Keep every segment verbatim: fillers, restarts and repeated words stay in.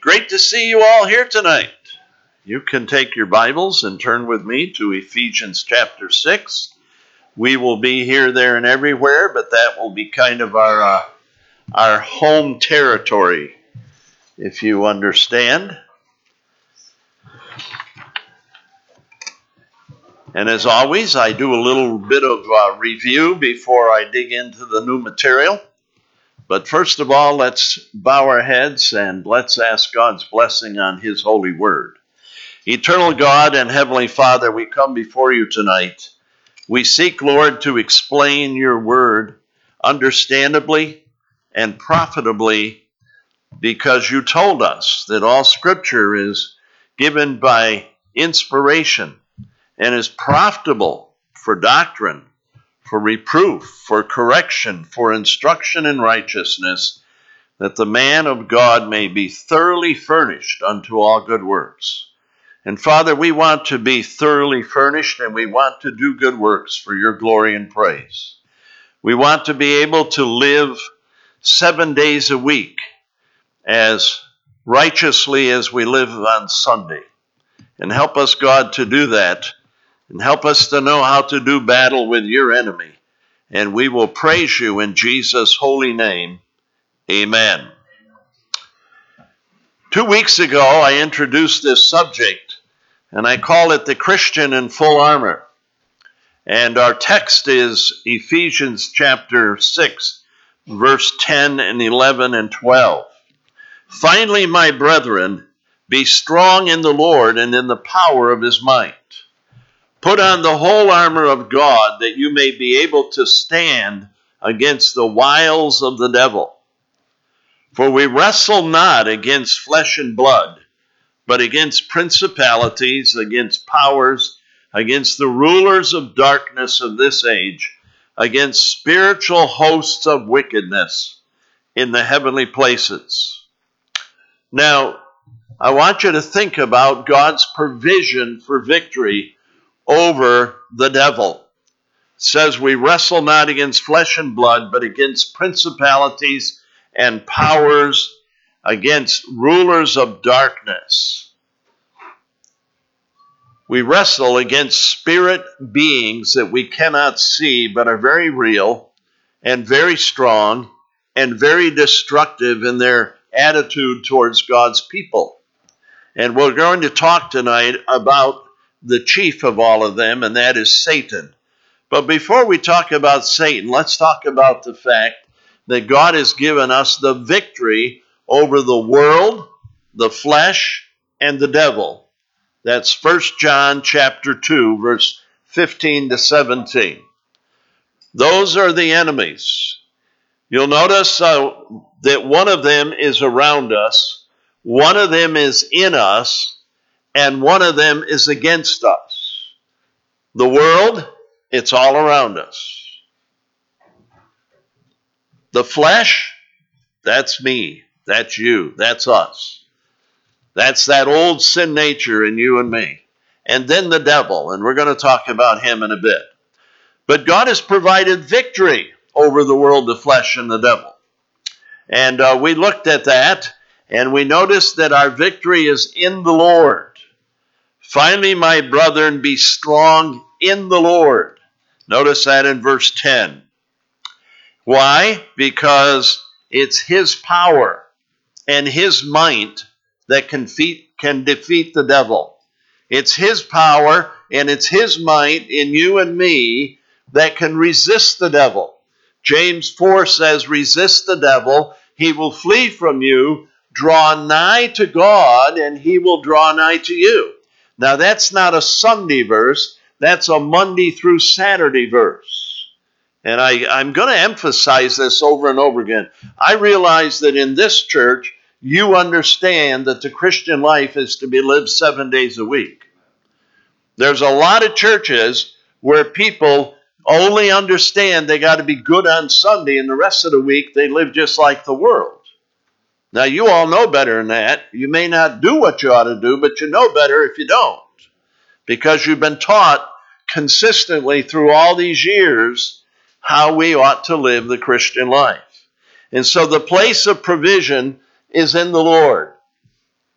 great to see you all here tonight. You can take your Bibles and turn with me to Ephesians chapter six. We will be here, there, and everywhere, but that will be kind of our, uh, our home territory, if you understand. And as always, I do a little bit of uh, review before I dig into the new material. But first of all, let's bow our heads and let's ask God's blessing on His holy word. Eternal God and Heavenly Father, we come before you tonight. We seek, Lord, to explain your word understandably and profitably, because you told us that all Scripture is given by inspiration and is profitable for doctrine, for reproof, for correction, for instruction in righteousness, that the man of God may be thoroughly furnished unto all good works. And Father, we want to be thoroughly furnished, and we want to do good works for your glory and praise. We want to be able to live seven days a week as righteously as we live on Sunday. And help us, God, to do that. And help us to know how to do battle with your enemy. And we will praise you in Jesus' holy name. Amen. Two weeks ago, I introduced this subject, and I call it the Christian in full armor. And our text is Ephesians chapter six, verse ten and eleven and twelve. Finally, my brethren, be strong in the Lord and in the power of his might. Put on the whole armor of God, that you may be able to stand against the wiles of the devil. For we wrestle not against flesh and blood, but against principalities, against powers, against the rulers of darkness of this age, against spiritual hosts of wickedness in the heavenly places. Now, I want you to think about God's provision for victory over the devil. It says we wrestle not against flesh and blood, but against principalities and powers, against rulers of darkness. We wrestle against spirit beings that we cannot see, but are very real and very strong and very destructive in their attitude towards God's people. And we're going to talk tonight about the chief of all of them, and that is Satan. But before we talk about Satan, let's talk about the fact that God has given us the victory over the world, the flesh, and the devil. That's First John chapter two, verse fifteen to seventeen. Those are the enemies. You'll notice uh, that one of them is around us, one of them is in us, and one of them is against us. The world, it's all around us. The flesh, that's me, that's you, that's us. That's that old sin nature in you and me. And then the devil, and we're going to talk about him in a bit. But God has provided victory over the world, the flesh, and the devil. And uh, we looked at that, and we noticed that our victory is in the Lord. Finally, my brethren, be strong in the Lord. Notice that in verse ten. Why? Because it's his power and his might that can defeat, can defeat the devil. It's his power and it's his might in you and me that can resist the devil. James four says, resist the devil, he will flee from you. Draw nigh to God, and he will draw nigh to you. Now, that's not a Sunday verse. That's a Monday through Saturday verse. And I, I'm going to emphasize this over and over again. I realize that in this church, you understand that the Christian life is to be lived seven days a week. There's a lot of churches where people only understand they got to be good on Sunday, and the rest of the week they live just like the world. Now, you all know better than that. You may not do what you ought to do, but you know better if you don't. Because you've been taught consistently through all these years how we ought to live the Christian life. And so the place of provision is in the Lord.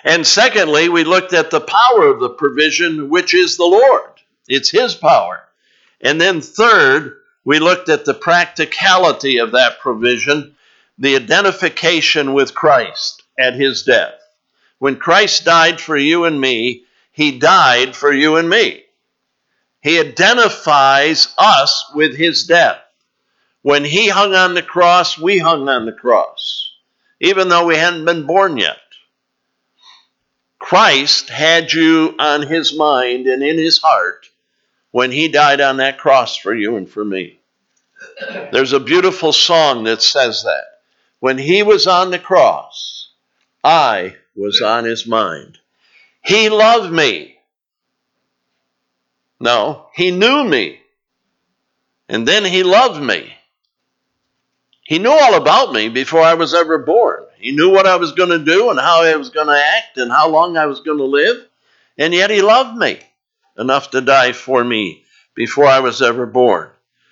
And secondly, we looked at the power of the provision, which is the Lord. It's his power. And then third, we looked at the practicality of that provision, the identification with Christ at his death. When Christ died for you and me, he died for you and me. He identifies us with his death. When he hung on the cross, we hung on the cross, even though we hadn't been born yet. Christ had you on his mind and in his heart when he died on that cross for you and for me. There's a beautiful song that says that. When he was on the cross, I was on his mind. He loved me. No, he knew me. And then he loved me. He knew all about me before I was ever born. He knew what I was going to do and how I was going to act and how long I was going to live. And yet he loved me enough to die for me before I was ever born.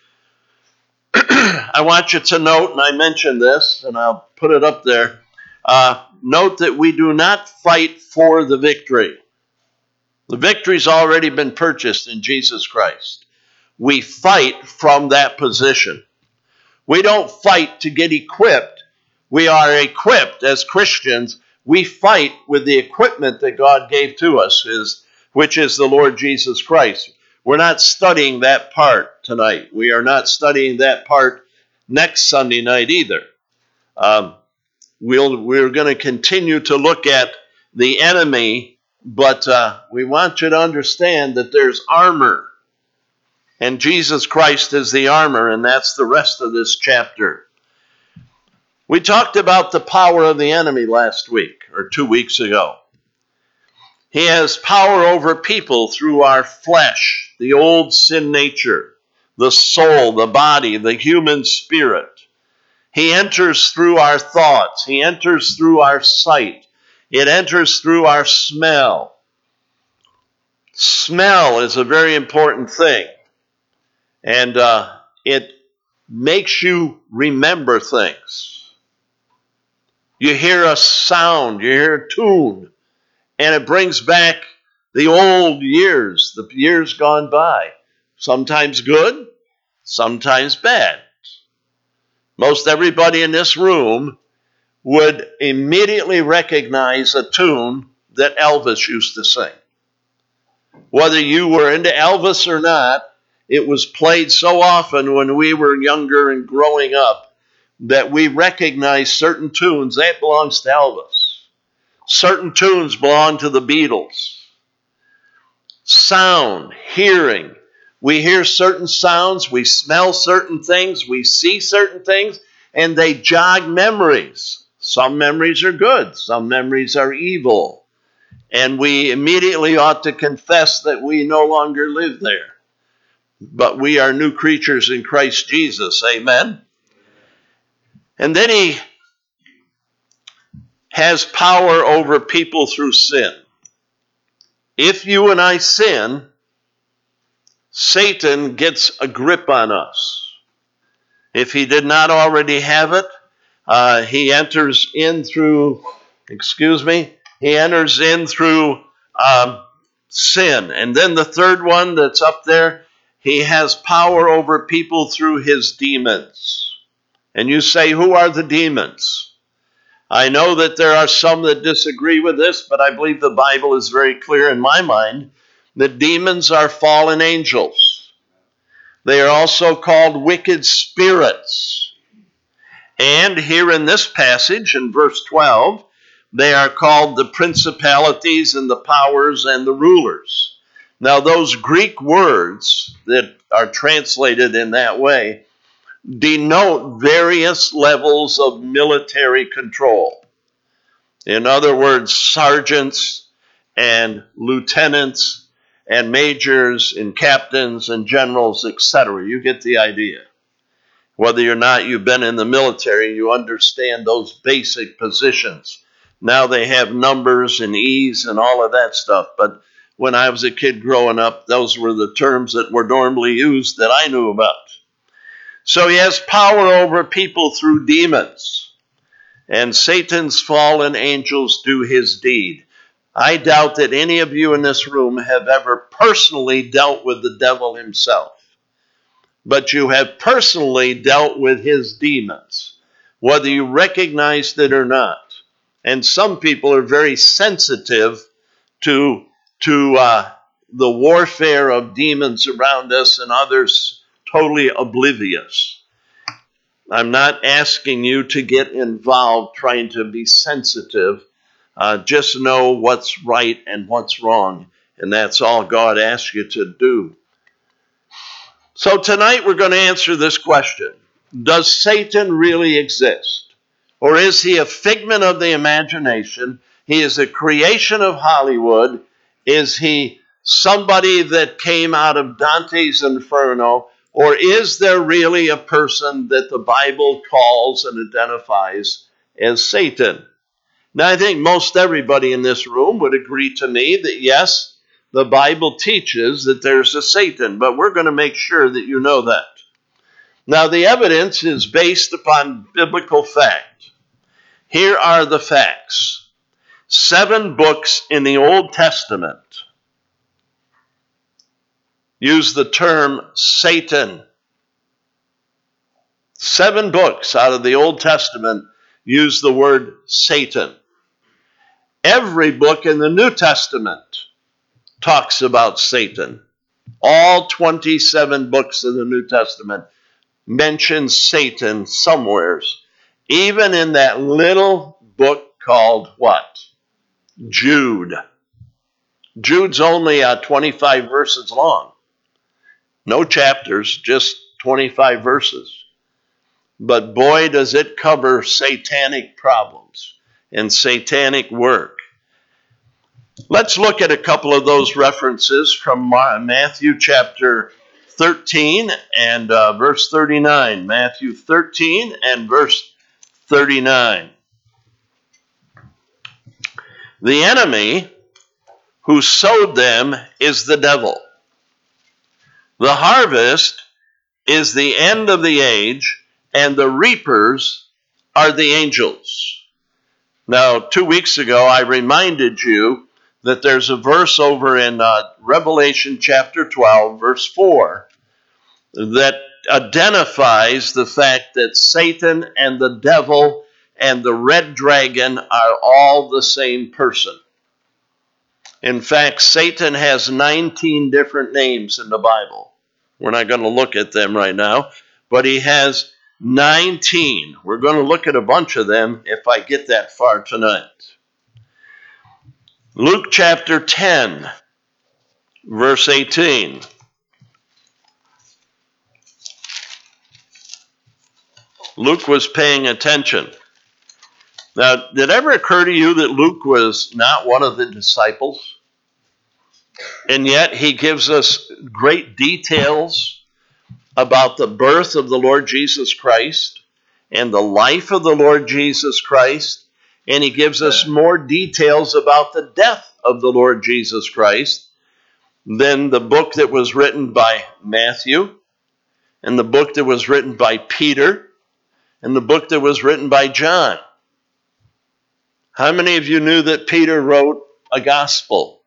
I want you to note, and I mentioned this, and I'll put it up there. Uh, note that we do not fight for the victory. The victory's already been purchased in Jesus Christ. We fight from that position. We don't fight to get equipped. We are equipped as Christians. We fight with the equipment that God gave to us, is, which is the Lord Jesus Christ. We're not studying that part tonight. We are not studying that part next Sunday night either. Um, we'll, we're going to continue to look at the enemy, but uh, we want you to understand that there's armor. And Jesus Christ is the armor, and that's the rest of this chapter. We talked about the power of the enemy last week, or two weeks ago. He has power over people through our flesh, the old sin nature, the soul, the body, the human spirit. He enters through our thoughts. He enters through our sight. It enters through our smell. Smell is a very important thing. And uh, it makes you remember things. You hear a sound, you hear a tune, and it brings back the old years, the years gone by. Sometimes good, sometimes bad. Most everybody in this room would immediately recognize a tune that Elvis used to sing. Whether you were into Elvis or not, it was played so often when we were younger and growing up that we recognize certain tunes. That belongs to Elvis. Certain tunes belong to the Beatles. Sound, hearing. We hear certain sounds, we smell certain things, we see certain things, and they jog memories. Some memories are good, some memories are evil. And we immediately ought to confess that we no longer live there. But we are new creatures in Christ Jesus. Amen. And then he has power over people through sin. If you and I sin, Satan gets a grip on us. If he did not already have it, uh, he enters in through, excuse me, he enters in through um, sin. And then the third one that's up there, he has power over people through his demons. And you say, who are the demons? I know that there are some that disagree with this, but I believe the Bible is very clear in my mind that demons are fallen angels. They are also called wicked spirits. And here in this passage, in verse twelve, they are called the principalities and the powers and the rulers. Now, those Greek words that are translated in that way denote various levels of military control. In other words, sergeants and lieutenants and majors and captains and generals, et cetera. You get the idea. Whether or not you've been in the military, you understand those basic positions. Now they have numbers and E's and all of that stuff, but when I was a kid growing up, those were the terms that were normally used that I knew about. So he has power over people through demons. And Satan's fallen angels do his deed. I doubt that any of you in this room have ever personally dealt with the devil himself. But you have personally dealt with his demons, whether you recognized it or not. And some people are very sensitive to, to uh, the warfare of demons around us, and others totally oblivious. I'm not asking you to get involved trying to be sensitive. Uh, just know what's right and what's wrong, and that's all God asks you to do. So tonight we're going to answer this question. Does Satan really exist? Or is he a figment of the imagination? He is a creation of Hollywood. Is he somebody that came out of Dante's Inferno? Or is there really a person that the Bible calls and identifies as Satan? Now, I think most everybody in this room would agree to me that yes, the Bible teaches that there's a Satan, but we're going to make sure that you know that. Now, the evidence is based upon biblical fact. Here are the facts. Seven books in the Old Testament use the term Satan. Seven books out of the Old Testament use the word Satan. Every book in the New Testament talks about Satan. All twenty-seven books of the New Testament mention Satan somewheres. Even in that little book called what? Jude. Jude's only uh, twenty-five verses long. No chapters, just twenty-five verses. But boy, does it cover satanic problems and satanic work. Let's look at a couple of those references from Matthew chapter thirteen and uh, verse thirty-nine. Matthew thirteen and verse thirty-nine. The enemy who sowed them is the devil. The harvest is the end of the age, and the reapers are the angels. Now, two weeks ago, I reminded you that there's a verse over in uh, Revelation chapter twelve, verse four, that identifies the fact that Satan and the devil and the red dragon are all the same person. In fact, Satan has nineteen different names in the Bible. We're not going to look at them right now, but he has nineteen. We're going to look at a bunch of them if I get that far tonight. Luke chapter ten, verse eighteen. Luke was paying attention. Now, did it ever occur to you that Luke was not one of the disciples? And yet he gives us great details about the birth of the Lord Jesus Christ and the life of the Lord Jesus Christ. And he gives us more details about the death of the Lord Jesus Christ than the book that was written by Matthew, and the book that was written by Peter, and the book that was written by John. How many of you knew that Peter wrote a gospel?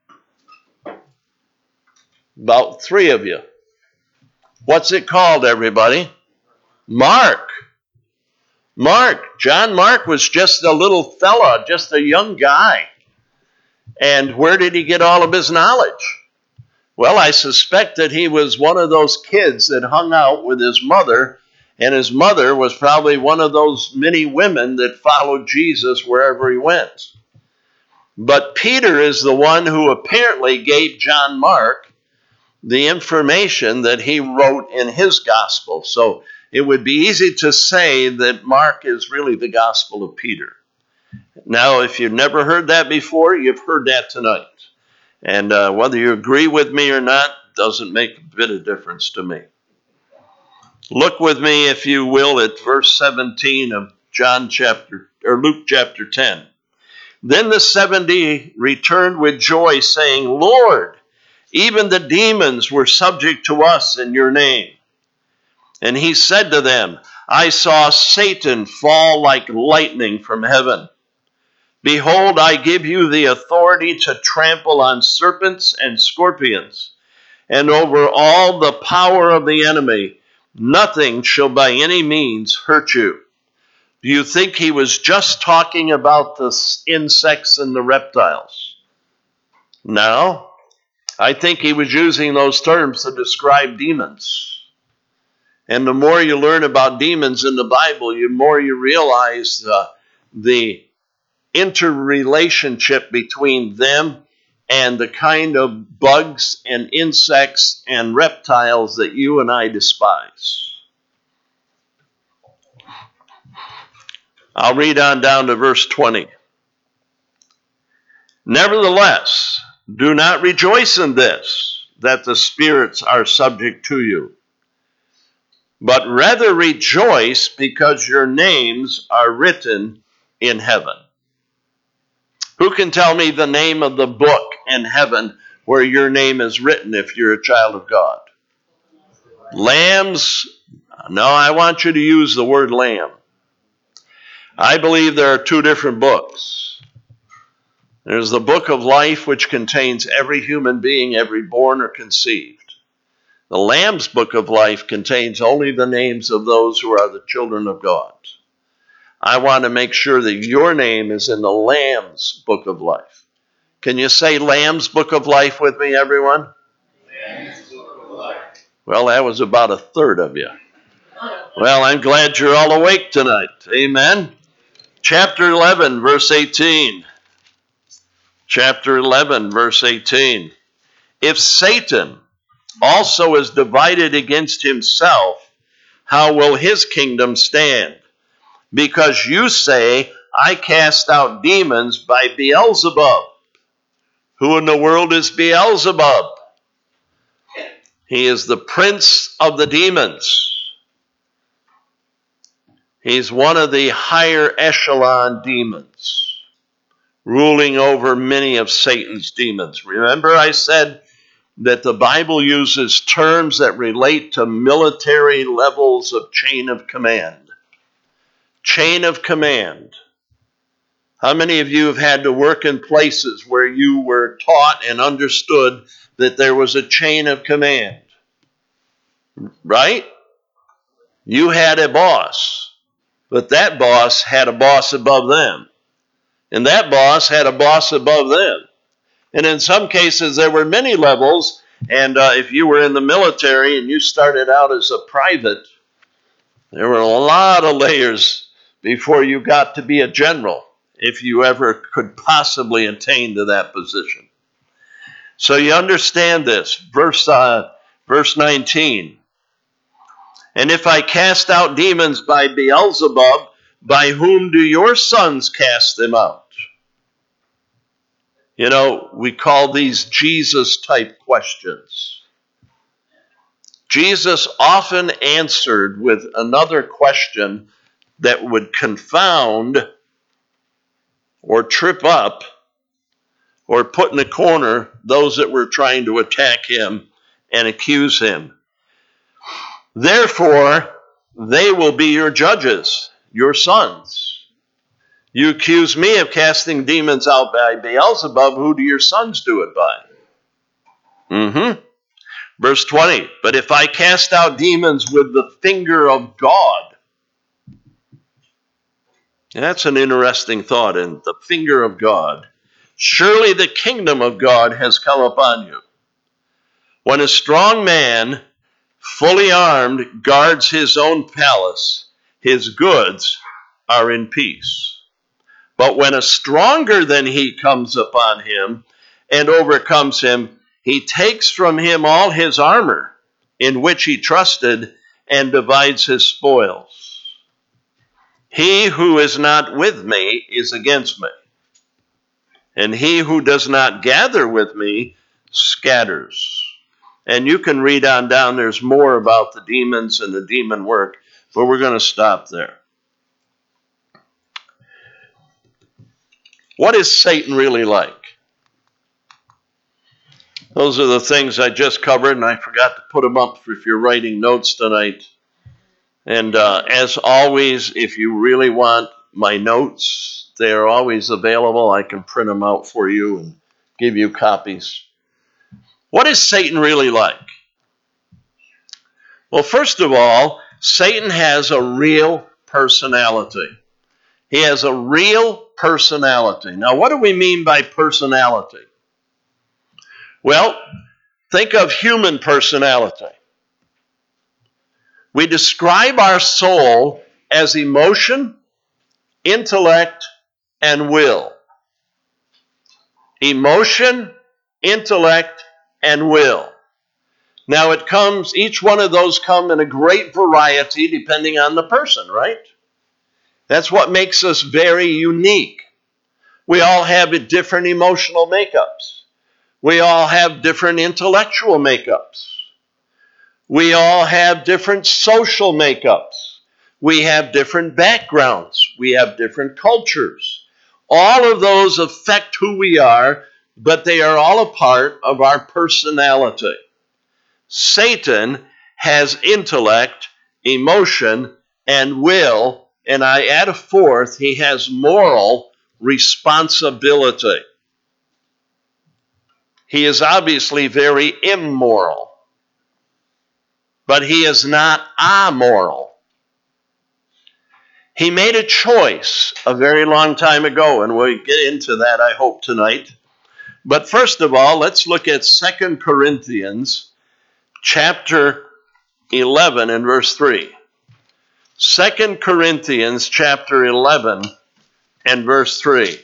About three of you. What's it called, everybody? Mark. Mark. John Mark was just a little fella, just a young guy. And where did he get all of his knowledge? Well, I suspect that he was one of those kids that hung out with his mother, and his mother was probably one of those many women that followed Jesus wherever he went. But Peter is the one who apparently gave John Mark the information that he wrote in his gospel. So it would be easy to say that Mark is really the gospel of Peter. Now, if you've never heard that before, you've heard that tonight. And uh, whether you agree with me or not doesn't make a bit of difference to me. Look with me, if you will, at verse seventeen of John chapter or Luke chapter ten. Then the seventy returned with joy, saying, Lord, even the demons were subject to us in your name. And he said to them, I saw Satan fall like lightning from heaven. Behold, I give you the authority to trample on serpents and scorpions, and over all the power of the enemy. Nothing shall by any means hurt you. Do you think he was just talking about the insects and the reptiles? No. I think he was using those terms to describe demons. And the more you learn about demons in the Bible, the more you realize the, the interrelationship between them and the kind of bugs and insects and reptiles that you and I despise. I'll read on down to verse twenty. Nevertheless, do not rejoice in this, that the spirits are subject to you, but rather rejoice because your names are written in heaven. Who can tell me the name of the book in heaven where your name is written if you're a child of God? Lambs? No, I want you to use the word lamb. I believe there are two different books. There's the book of life, which contains every human being ever born or conceived. The Lamb's book of life contains only the names of those who are the children of God. I want to make sure that your name is in the Lamb's book of life. Can you say Lamb's book of life with me, everyone? Lamb's book of life. Well, that was about a third of you. Well, I'm glad you're all awake tonight. Amen. Chapter eleven, verse eighteen. Chapter eleven, verse eighteen. If Satan also is divided against himself, how will his kingdom stand? Because you say, I cast out demons by Beelzebub. Who in the world is Beelzebub? He is the prince of the demons. He's one of the higher echelon demons, ruling over many of Satan's demons. Remember I said that the Bible uses terms that relate to military levels of chain of command. Chain of command. How many of you have had to work in places where you were taught and understood that there was a chain of command? Right? You had a boss, but that boss had a boss above them. And that boss had a boss above them. And in some cases, there were many levels. And uh, if you were in the military and you started out as a private, there were a lot of layers before you got to be a general, if you ever could possibly attain to that position. So you understand this. Verse, uh, verse nineteen. And if I cast out demons by Beelzebub, by whom do your sons cast them out? You know, we call these Jesus-type questions. Jesus often answered with another question that would confound or trip up or put in a corner those that were trying to attack him and accuse him. Therefore, they will be your judges, your sons. You accuse me of casting demons out by Beelzebub. Who do your sons do it by? Mm-hmm. Verse twenty, but if I cast out demons with the finger of God. That's an interesting thought, in the finger of God. Surely the kingdom of God has come upon you. When a strong man, fully armed, guards his own palace, his goods are in peace. But when a stronger than he comes upon him and overcomes him, he takes from him all his armor in which he trusted and divides his spoils. He who is not with me is against me, and he who does not gather with me scatters. And you can read on down, there's more about the demons and the demon work, but we're going to stop there. What is Satan really like? Those are the things I just covered, and I forgot to put them up if you're writing notes tonight. And uh, as always, if you really want my notes They are always available. I can print them out for you and give you copies. What is Satan really like? Well, first of all, Satan has a real personality. He has a real personality. Now, what do we mean by personality? Well, think of human personality. We describe our soul as emotion, intellect, and will. Emotion, intellect, and will. Now it comes, each one of those come in a great variety depending on the person, right? That's what makes us very unique. We all have different emotional makeups. We all have different intellectual makeups. We all have different social makeups. We have different backgrounds. We have different cultures. All of those affect who we are, but they are all a part of our personality. Satan has intellect, emotion, and will, and I add a fourth, he has moral responsibility. He is obviously very immoral, but he is not amoral. He made a choice a very long time ago, and we'll get into that, I hope, tonight. But first of all, let's look at Second Corinthians chapter eleven and verse three. Second Corinthians chapter eleven and verse three.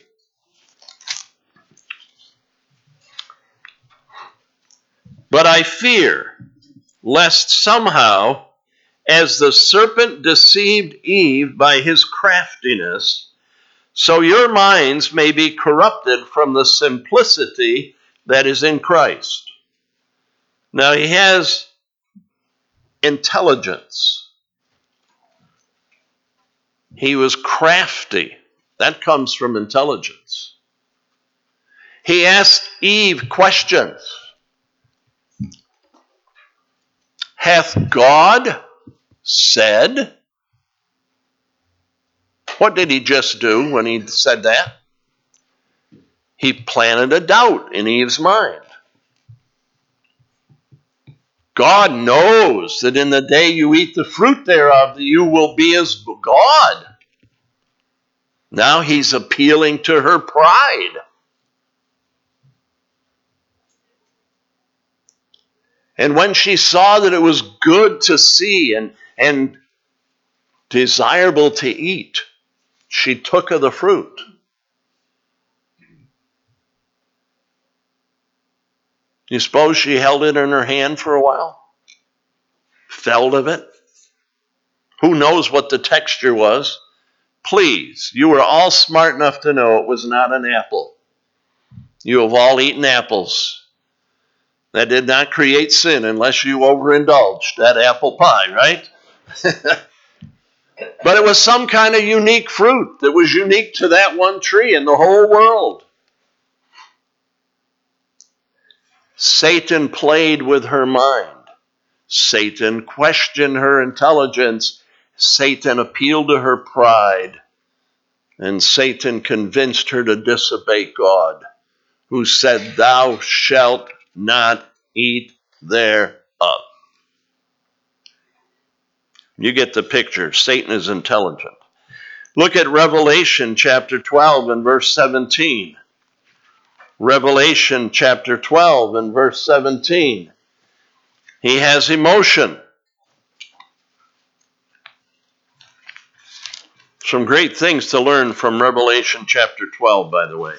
But I fear, lest somehow, as the serpent deceived Eve by his craftiness, so your minds may be corrupted from the simplicity that is in Christ. Now he has intelligence. He was crafty. That comes from intelligence. He asked Eve questions. Hath God said? What did he just do when he said that? He planted a doubt in Eve's mind. God knows that in the day you eat the fruit thereof, that you will be as God. Now he's appealing to her pride. And when she saw that it was good to see and, and desirable to eat, she took of the fruit. You suppose she held it in her hand for a while? Felt of it? Who knows what the texture was? Please, you were all smart enough to know it was not an apple. You have all eaten apples. That did not create sin unless you overindulged that apple pie, right? But it was some kind of unique fruit that was unique to that one tree in the whole world. Satan played with her mind. Satan questioned her intelligence. Satan appealed to her pride. And Satan convinced her to disobey God, who said, thou shalt not eat thereof. You get the picture. Satan is intelligent. Look at Revelation chapter twelve and verse seventeen. Revelation chapter twelve and verse seventeen. He has emotion. Some great things to learn from Revelation chapter twelve, by the way.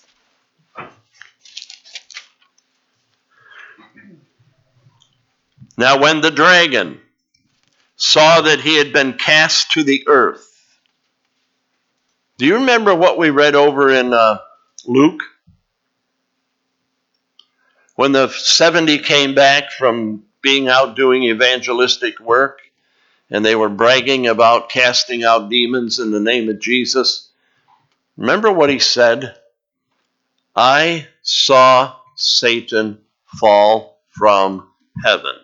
Now when the dragon saw that he had been cast to the earth. Do you remember what we read over in uh, Luke? When the seventy came back from being out doing evangelistic work, and they were bragging about casting out demons in the name of Jesus. Remember what he said? I saw Satan fall from heaven.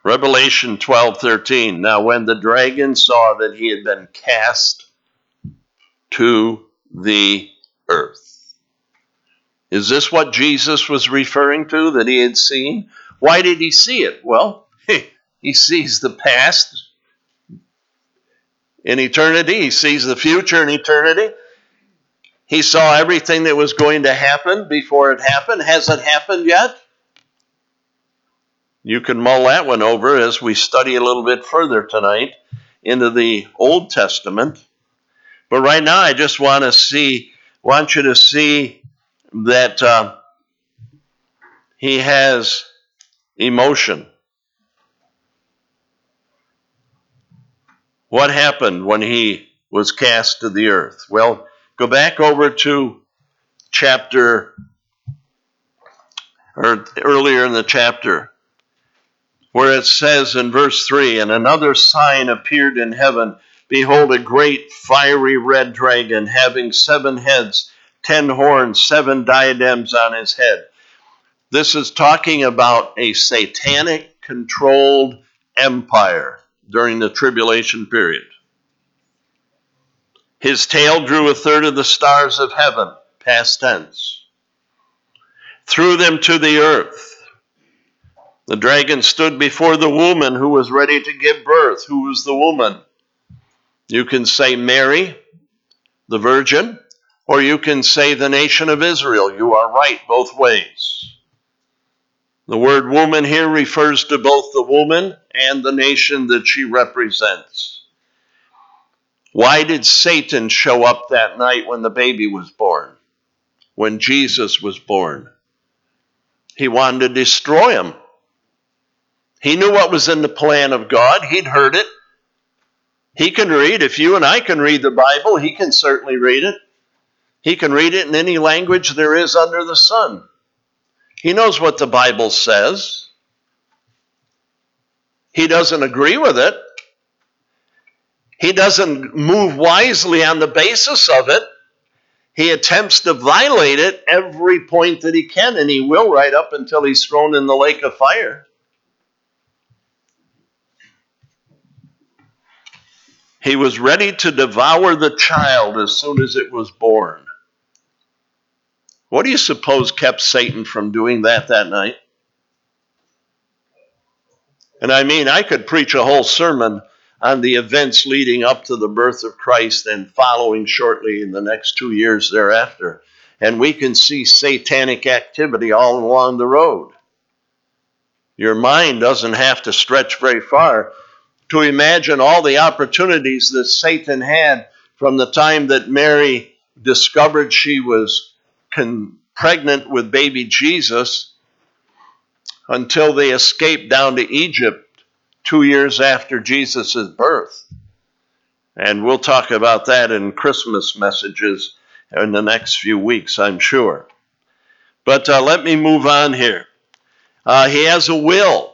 Revelation twelve thirteen. Now when the dragon saw that he had been cast to the earth. Is this what Jesus was referring to, that he had seen? Why did he see it? Well, he sees the past in eternity. He sees the future in eternity. He saw everything that was going to happen before it happened. Has it happened yet? You can mull that one over as we study a little bit further tonight into the Old Testament. But right now, I just want to see, want you to see that uh, he has emotion. What happened when he was cast to the earth? Well, go back over to chapter, or earlier in the chapter, where it says in verse three, and another sign appeared in heaven. Behold, a great fiery red dragon, having seven heads, ten horns, seven diadems on his head. This is talking about a satanic controlled empire during the tribulation period. His tail drew a third of the stars of heaven, past tense, threw them to the earth. The dragon stood before the woman who was ready to give birth. Who was the woman? You can say Mary, the virgin, or you can say the nation of Israel. You are right both ways. The word woman here refers to both the woman and the nation that she represents. Why did Satan show up that night when the baby was born? When Jesus was born? He wanted to destroy him. He knew what was in the plan of God. He'd heard it. He can read. If you and I can read the Bible, he can certainly read it. He can read it in any language there is under the sun. He knows what the Bible says. He doesn't agree with it. He doesn't move wisely on the basis of it. He attempts to violate it every point that he can, and he will right up until he's thrown in the lake of fire. He was ready to devour the child as soon as it was born. What do you suppose kept Satan from doing that that night? And I mean, I could preach a whole sermon on the events leading up to the birth of Christ and following shortly in the next two years thereafter. And we can see satanic activity all along the road. Your mind doesn't have to stretch very far to imagine all the opportunities that Satan had from the time that Mary discovered she was con- pregnant with baby Jesus until they escaped down to Egypt two years after Jesus' birth. And we'll talk about that in Christmas messages in the next few weeks, I'm sure. But uh, let me move on here. Uh, he has a will.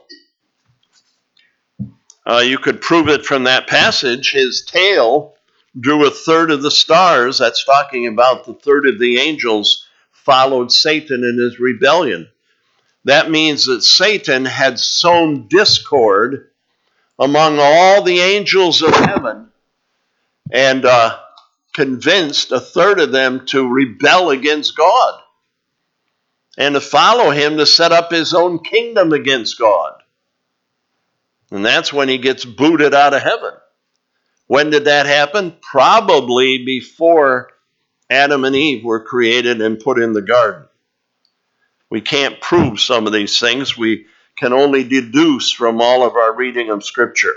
Uh, you could prove it from that passage. His tail drew a third of the stars. That's talking about the third of the angels followed Satan in his rebellion. That means that Satan had sown discord among all the angels of heaven and uh, convinced a third of them to rebel against God and to follow him to set up his own kingdom against God. And that's when he gets booted out of heaven. When did that happen? Probably before Adam and Eve were created and put in the garden. We can't prove some of these things. We can only deduce from all of our reading of Scripture.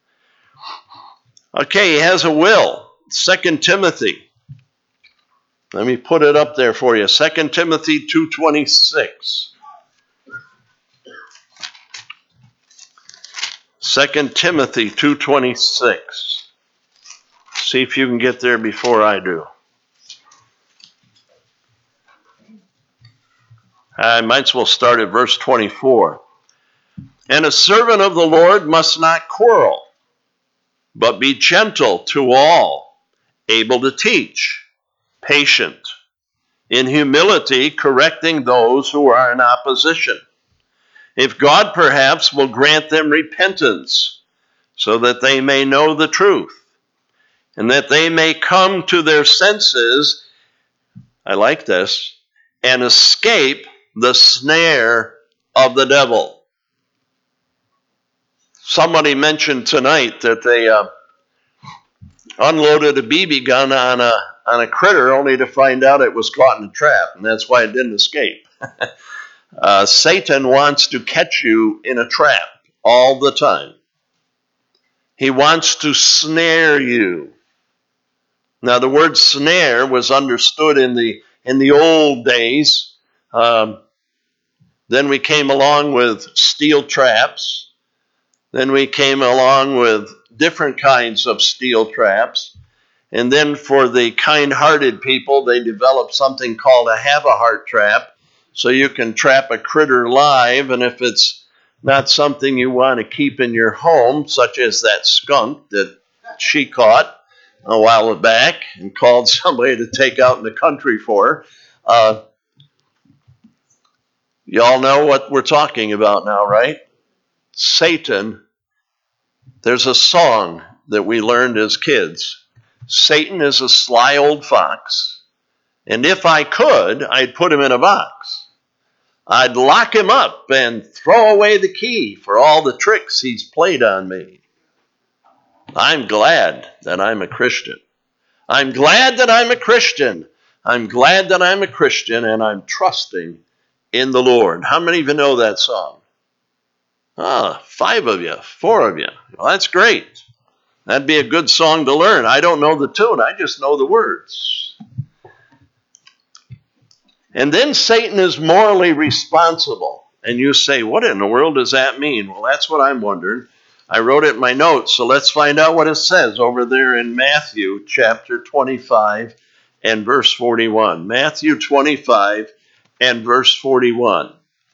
Okay, he has a will. Second Timothy. Let me put it up there for you. Second Timothy two twenty-six. Second Timothy two twenty-six. See if you can get there before I do. I might as well start at verse twenty-four. And a servant of the Lord must not quarrel, but be gentle to all, able to teach, patient, in humility correcting those who are in opposition, if God perhaps will grant them repentance, so that they may know the truth, and that they may come to their senses, I like this, and escape the snare of the devil. Somebody mentioned tonight that they uh, unloaded a B B gun on a on a critter only to find out it was caught in a trap, and that's why it didn't escape. uh, Satan wants to catch you in a trap all the time. He wants to snare you. Now, the word snare was understood in the in the old days. Um, then we came along with steel traps. Then we came along with different kinds of steel traps. And then for the kind-hearted people, they developed something called a have-a-heart trap. So you can trap a critter live, and if it's not something you want to keep in your home, such as that skunk that she caught a while back and called somebody to take out in the country for her, uh, y'all know what we're talking about now, right? Satan, there's a song that we learned as kids. Satan is a sly old fox, and if I could, I'd put him in a box. I'd lock him up and throw away the key for all the tricks he's played on me. I'm glad that I'm a Christian. I'm glad that I'm a Christian. I'm glad that I'm a Christian, and I'm trusting in the Lord. How many of you know that song? Ah, five of you, four of you. Well, that's great. That'd be a good song to learn. I don't know the tune. I just know the words. And then Satan is morally responsible. And you say, what in the world does that mean? Well, that's what I'm wondering. I wrote it in my notes, so let's find out what it says over there in Matthew chapter twenty-five and verse forty-one. Matthew twenty-five and verse forty-one.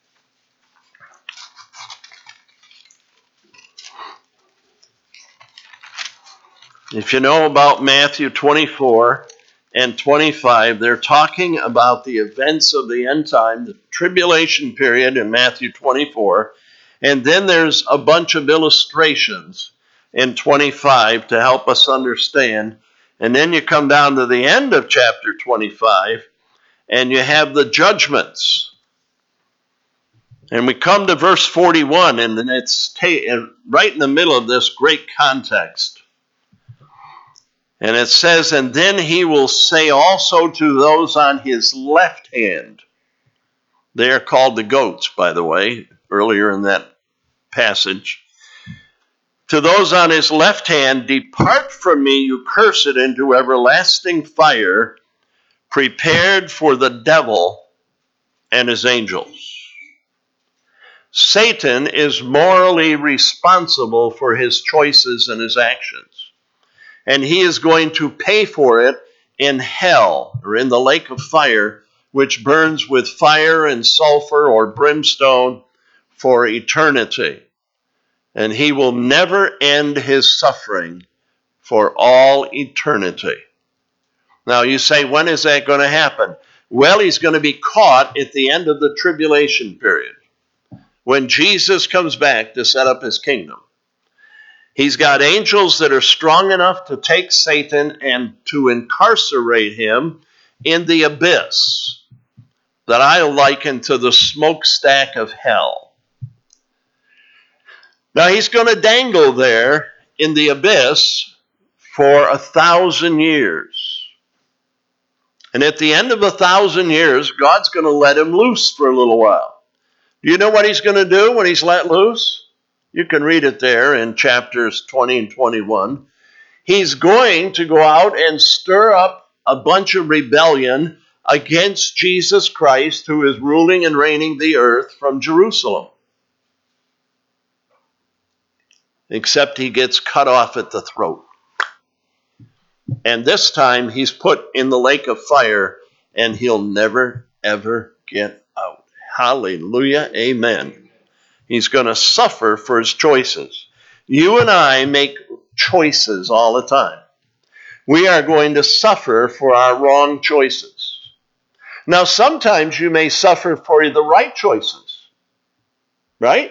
If you know about Matthew twenty-four and twenty-five, they're talking about the events of the end time, the tribulation period in Matthew twenty-four, and then there's a bunch of illustrations in twenty-five to help us understand. And then you come down to the end of chapter twenty-five, and you have the judgments. And we come to verse forty-one, and it's ta- right in the middle of this great context. And it says, and then he will say also to those on his left hand. They are called the goats, by the way, earlier in that passage. To those on his left hand, depart from me, you cursed, into everlasting fire, prepared for the devil and his angels. Satan is morally responsible for his choices and his actions. And he is going to pay for it in hell, or in the lake of fire, which burns with fire and sulfur or brimstone for eternity. And he will never end his suffering for all eternity. Now you say, when is that going to happen? Well, he's going to be caught at the end of the tribulation period, when Jesus comes back to set up his kingdom. He's got angels that are strong enough to take Satan and to incarcerate him in the abyss that I liken to the smokestack of hell. Now he's going to dangle there in the abyss for a thousand years. And at the end of a thousand years, God's going to let him loose for a little while. Do you know what he's going to do when he's let loose? You can read it there in chapters twenty and twenty-one. He's going to go out and stir up a bunch of rebellion against Jesus Christ, who is ruling and reigning the earth from Jerusalem. Except he gets cut off at the throat. And this time he's put in the lake of fire, and he'll never, ever get out. Hallelujah. Amen. He's going to suffer for his choices. You and I make choices all the time. We are going to suffer for our wrong choices. Now, sometimes you may suffer for the right choices. Right?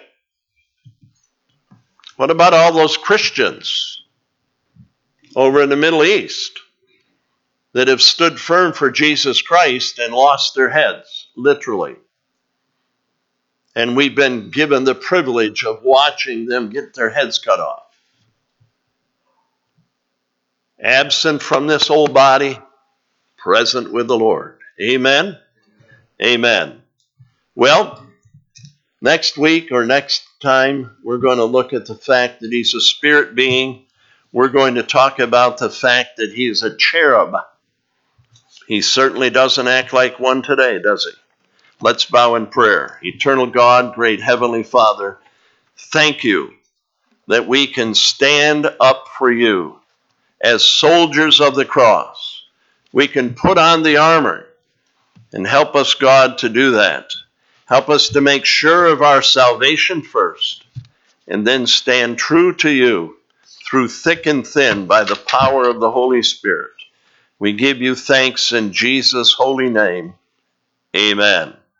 What about all those Christians over in the Middle East that have stood firm for Jesus Christ and lost their heads, literally? And we've been given the privilege of watching them get their heads cut off. Absent from this old body, present with the Lord. Amen? Amen. Well, next week or next time, we're going to look at the fact that he's a spirit being. We're going to talk about the fact that he's a cherub. He certainly doesn't act like one today, does he? Let's bow in prayer. Eternal God, great Heavenly Father, thank you that we can stand up for you as soldiers of the cross. We can put on the armor, and help us, God, to do that. Help us to make sure of our salvation first, and then stand true to you through thick and thin by the power of the Holy Spirit. We give you thanks in Jesus' holy name. Amen.